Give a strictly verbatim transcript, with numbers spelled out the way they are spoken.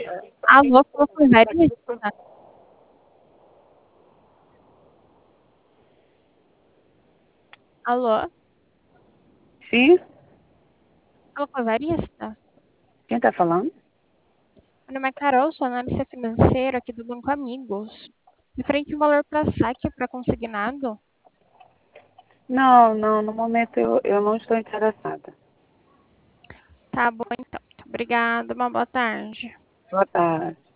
Alô, falou com Evarista? Alô, Sim? falou com Evarista? Quem tá falando? Meu nome é Carol, sou analista financeira aqui do Banco Amigos. Referente ao valor para saque para consignado, Não, não, no momento eu, eu não estou interessada. tá bom então. Muito obrigada, uma boa tarde. Boa tarde.